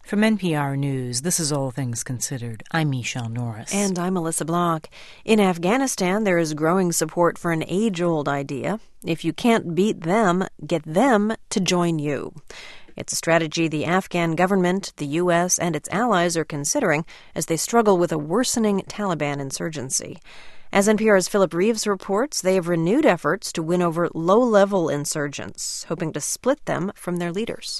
From NPR News, this is All Things Considered. I'm Michelle Norris. And I'm Melissa Block. In Afghanistan, there is growing support for an age-old idea. If you can't beat them, get them to join you. It's a strategy the Afghan government, the U.S., and its allies are considering as they struggle with a worsening Taliban insurgency. As NPR's Philip Reeves reports, they have renewed efforts to win over low-level insurgents, hoping to split them from their leaders.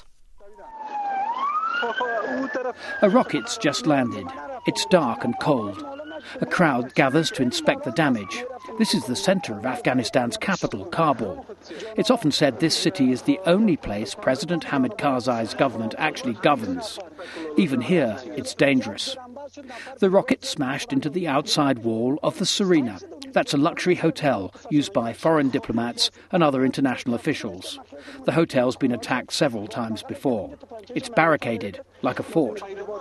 A rocket's just landed. It's dark and cold. A crowd gathers to inspect the damage. This is the centre of Afghanistan's capital, Kabul. It's often said this city is the only place President Hamid Karzai's government actually governs. Even here, it's dangerous. The rocket smashed into the outside wall of the Serena. That's a luxury hotel used by foreign diplomats and other international officials. The hotel's been attacked several times before. It's barricaded, like a fort.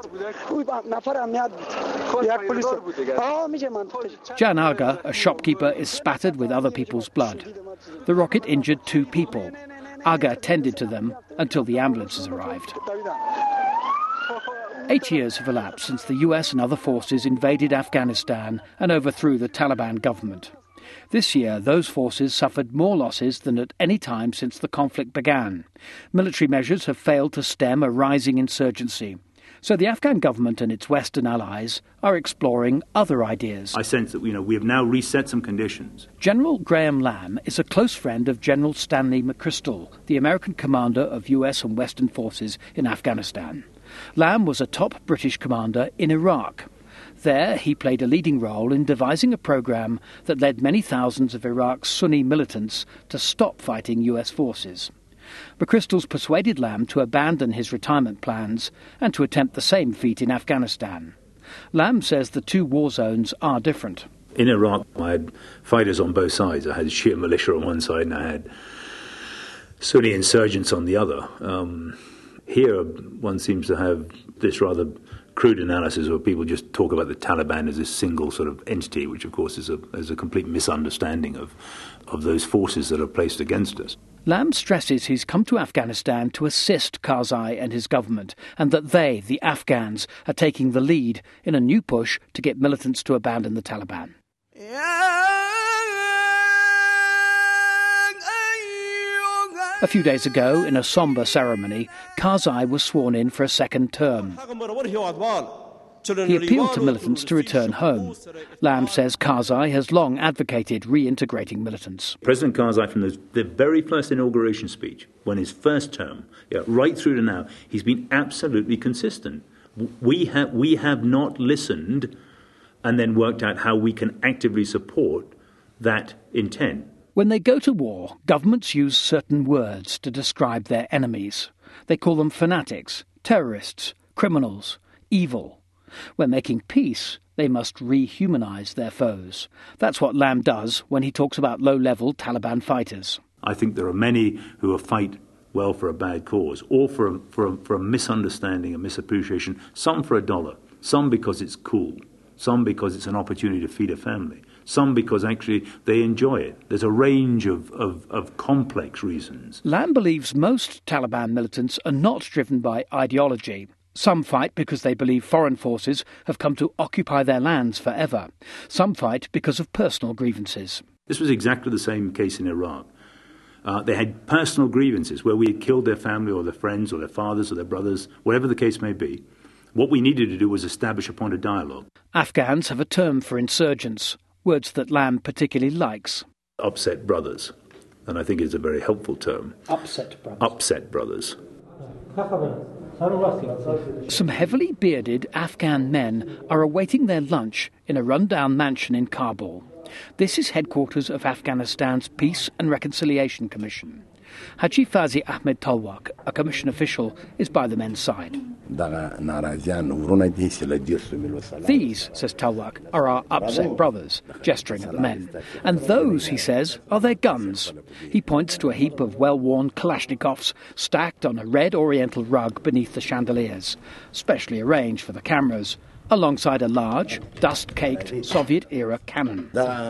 Jan Aga, a shopkeeper, is spattered with other people's blood. The rocket injured 2 people. Aga tended to them until the ambulances arrived. 8 years have elapsed since the US and other forces invaded Afghanistan and overthrew the Taliban government. This year, those forces suffered more losses than at any time since the conflict began. Military measures have failed to stem a rising insurgency. So the Afghan government and its Western allies are exploring other ideas. I sense that we have now reset some conditions. General Graham Lamb is a close friend of General Stanley McChrystal, the American commander of US and Western forces in Afghanistan. Lamb was a top British commander in Iraq. There, he played a leading role in devising a program that led many thousands of Iraq's Sunni militants to stop fighting US forces. McChrystal's persuaded Lamb to abandon his retirement plans and to attempt the same feat in Afghanistan. Lamb says the 2 war zones are different. In Iraq, I had fighters on both sides. I had Shia militia on one side and I had Sunni insurgents on the other. Here, one seems to have this rather crude analysis where people just talk about the Taliban as a single sort of entity, which, of course, is a complete misunderstanding of those forces that are placed against us. Lamb stresses he's come to Afghanistan to assist Karzai and his government, and that they, the Afghans, are taking the lead in a new push to get militants to abandon the Taliban. A few days ago, in a sombre ceremony, Karzai was sworn in for a second term. He appealed to militants to return home. Lamb says Karzai has long advocated reintegrating militants. President Karzai, from the very first inauguration speech, when his first term, right through to now, he's been absolutely consistent. We have not listened and then worked out how we can actively support that intent. When they go to war, governments use certain words to describe their enemies. They call them fanatics, terrorists, criminals, evil. When making peace, they must rehumanize their foes. That's what Lamb does when he talks about low-level Taliban fighters. I think there are many who fight well for a bad cause, or for a misunderstanding, a misappreciation, some for $1, some because it's cool, some because it's an opportunity to feed a family, some because actually they enjoy it. There's a range of complex reasons. Lamb believes most Taliban militants are not driven by ideology. Some fight because they believe foreign forces have come to occupy their lands forever. Some fight because of personal grievances. This was exactly the same case in Iraq. They had personal grievances where we had killed their family or their friends or their fathers or their brothers, whatever the case may be. What we needed to do was establish a point of dialogue. Afghans have a term for insurgents, words that Lamb particularly likes. Upset brothers, and I think it's a very helpful term. Upset brothers. Upset brothers. Some heavily bearded Afghan men are awaiting their lunch in a run-down mansion in Kabul. This is headquarters of Afghanistan's Peace and Reconciliation Commission. Haji Fazi Ahmed Talwak, a commission official, is by the men's side. These, says Talwak, are our upset brothers, gesturing at the men. And those, he says, are their guns. He points to a heap of well-worn Kalashnikovs stacked on a red oriental rug beneath the chandeliers, specially arranged for the cameras, alongside a large, dust-caked Soviet-era cannon.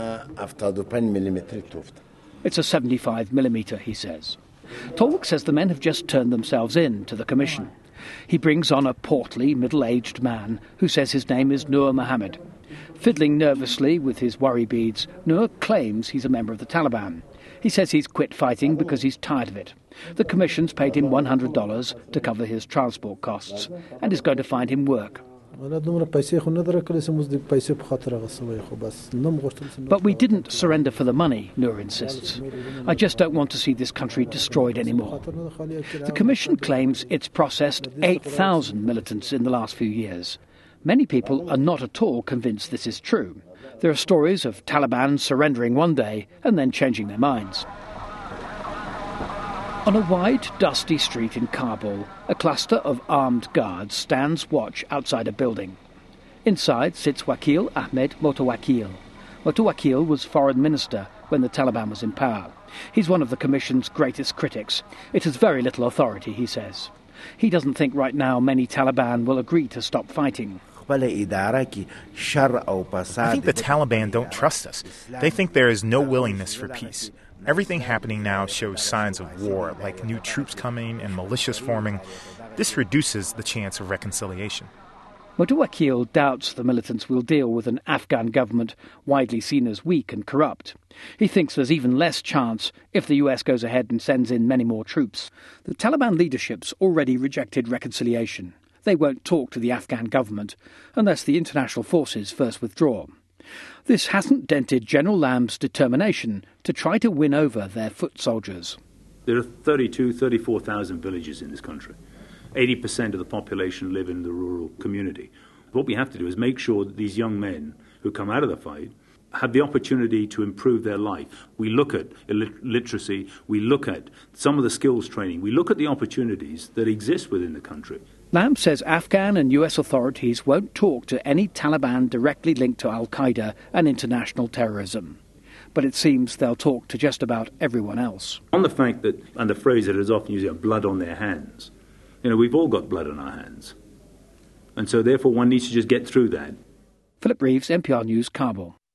It's a 75mm, he says. Talwak says the men have just turned themselves in to the commission. He brings on a portly, middle-aged man who says his name is Nur Mohammed. Fiddling nervously with his worry beads, Nur claims he's a member of the Taliban. He says he's quit fighting because he's tired of it. The commission's paid him $100 to cover his transport costs and is going to find him work. But we didn't surrender for the money, Nur insists. I just don't want to see this country destroyed anymore. The commission claims it's processed 8,000 militants in the last few years. Many people are not at all convinced this is true. There are stories of Taliban surrendering one day and then changing their minds. On a wide, dusty street in Kabul, a cluster of armed guards stands watch outside a building. Inside sits Wakil Ahmed Motawakil. Motawakil was foreign minister when the Taliban was in power. He's one of the Commission's greatest critics. It has very little authority, he says. He doesn't think right now many Taliban will agree to stop fighting. I think the Taliban don't trust us. They think there is no willingness for peace. Everything happening now shows signs of war, like new troops coming and militias forming. This reduces the chance of reconciliation. Motawakil doubts the militants will deal with an Afghan government widely seen as weak and corrupt. He thinks there's even less chance if the US goes ahead and sends in many more troops. The Taliban leadership's already rejected reconciliation. They won't talk to the Afghan government unless the international forces first withdraw. This hasn't dented General Lamb's determination to try to win over their foot soldiers. There are 34,000 villages in this country. 80% of the population live in the rural community. What we have to do is make sure that these young men who come out of the fight have the opportunity to improve their life. We look at literacy, we look at some of the skills training, we look at the opportunities that exist within the country. Lamb says Afghan and US authorities won't talk to any Taliban directly linked to al-Qaeda and international terrorism. But it seems they'll talk to just about everyone else. On the fact that, and the phrase that is often used, blood on their hands. We've all got blood on our hands. And so therefore one needs to just get through that. Philip Reeves, NPR News, Kabul.